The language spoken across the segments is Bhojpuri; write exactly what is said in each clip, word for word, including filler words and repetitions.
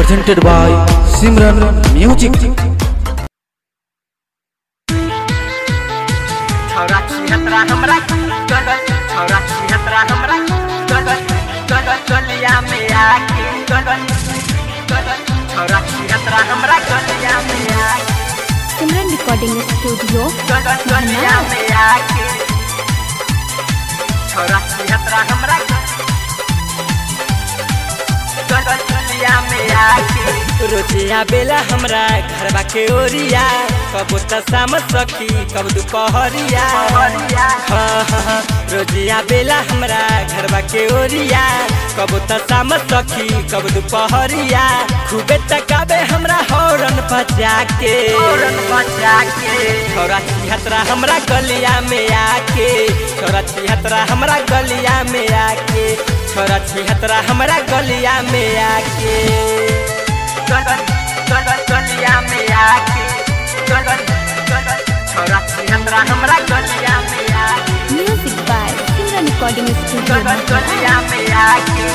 presented by Simran Music. छोरा छिहत्तरा हमरा गगन छोरा छिहत्तरा हमरा गगन गगन गलिया में आके गगन गगन छोरा छिहत्तरा हमरा गलिया में आके सिमरन रिकॉर्डिंग स्टूडियो गगन गलिया में आके छोरा छिहत्तरा हमरा गगन गलिया में आके रोजिया बेला हमरा घरवा के ओरिया कबो त शाम सखी कब दुपहरिया हाँ हाँ रोजिया बेला हमरा घरवा के ओरिया कबो त शाम सखी कब दुपहरिया खूबे तकाबे हमरा हॉर्न बजा के हॉर्न बजा के छोरा छिहत्तरा हमरा गलिया में आके छोरा छिहत्तरा हमरा गलिया में आके छोरा छिहत्तरा हमरा गलिया में आके गगन गगन गलिया में आके गगन गगन छोरा छिहत्तरा हमरा गलिया में आके music by Simran recording studio Gagan गलिया में आके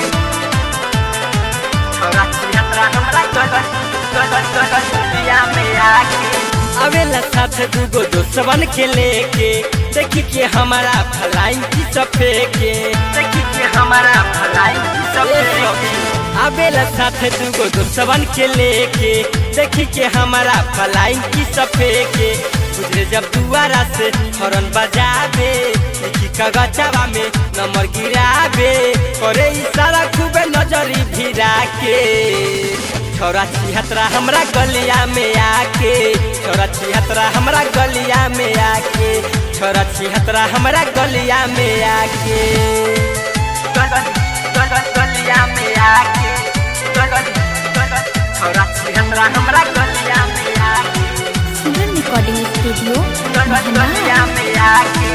छोरा छिहत्तरा हमरा गगन गगन गगन गलिया में आके अवेला साथ दूगो दोस्तवन के लेके देखी के हमारा भलाई की सफे के देखी के हमारा भलाई की सफे अवेला साथ दूगो दोस्तवन के लेके देखी के हमारा भलाई की सफे के गुजरे जब दुआरा से हॉर्न बजाबे देखी कगचावा में नंबर गिराबे करे इशारा खूबे नजरी भिरा के छोरा छिहत्तरा हमरा गलिया में आके छोरा छिहत्तरा हमरा गलिया में आके छोरा छिहत्तरा हमरा गलिया में आके गगन गगन गलिया में आके गगन गगन छोरा छिहत्तरा हमरा गलिया में आके सिमरन रिकॉर्डिंग स्टूडियो गगन गलिया में आके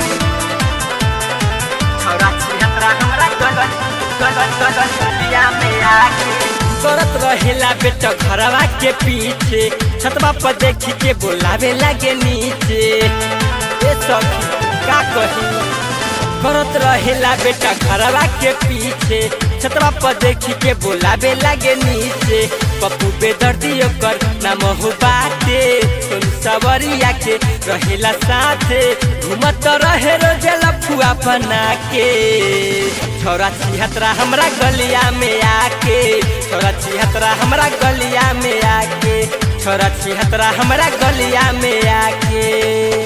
छोरा छिहत्तरा हमरा गगन गगन गगन गलिया में आके करत रहेला बेटा घरवा के पीछे छतवा पर देखी के बोलावे लगे नीचे ए सखी का कही करत रहेला बेटा घरवा के पीछे छतवा पर देखी के बोलावे लगे नीचे पप्पू बेदर्दी ओकर नाम हो बाटे सुन सवरिया के रहेला साथे घूमत रहे रोज लफुआ बना के छोरा छिहत्तरा हमरा गलिया में आके छोरा छिहत्तरा हमरा गलिया में आके छोरा छिहत्तरा हमरा गलिया में आके।